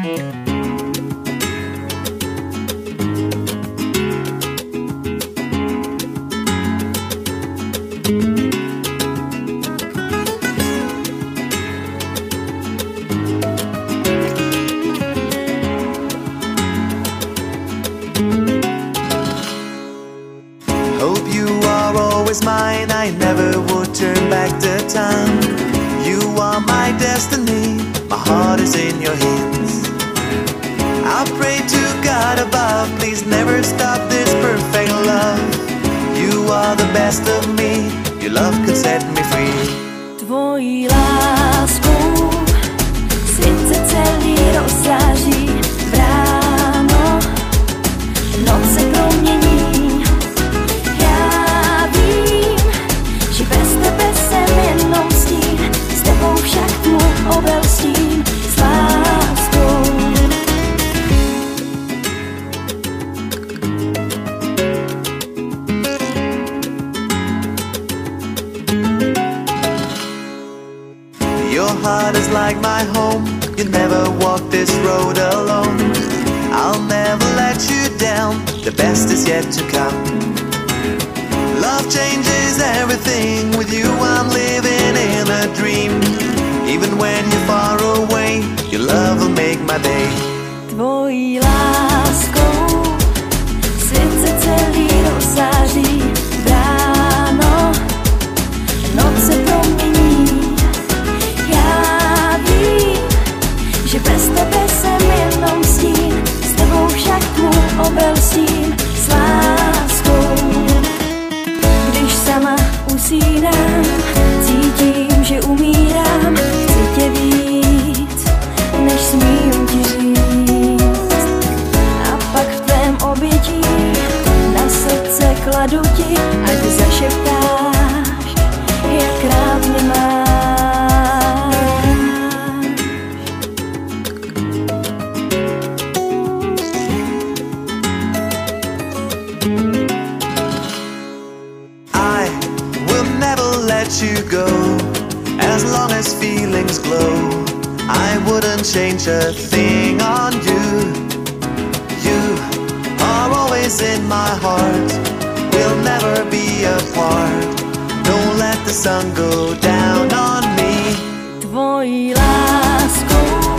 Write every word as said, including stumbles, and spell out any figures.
Hope you are always mine, I never would turn back the time. You are my destiny, my heart is in your hands. I pray to God above, please never stop this perfect love. You are the best of me, your love can set me free. Tvojí láskou svět se celý rozzáří. V ráno noc se promění. Já vím, že bez tebe jsem jenom stín, s tebou však tmu obelstím s láskou. Your heart is like my home, you never walk this road alone. I'll never let you down, the best is yet to come. Love changes everything, with you I'm living in a dream. Even when you're far away, your love will make my day. Tvojí láskou svět se celý rozzáří. V ráno noc se promění. Já vím, že bez tebe jsem jenom stín, s tebou však tmu obelstím s láskou. Když sama usínám, cítím, že umírám, chci tě víc, než smím ti říct. A pak v tvém obětí na srdce kladu ti, ať zašeptáš, jak rád mě máš. I will never let you go, as long as feelings glow. I wouldn't change a thing on you. You are always in my heart, we'll never be apart. Don't let the sun go down on me. Tvojí láskou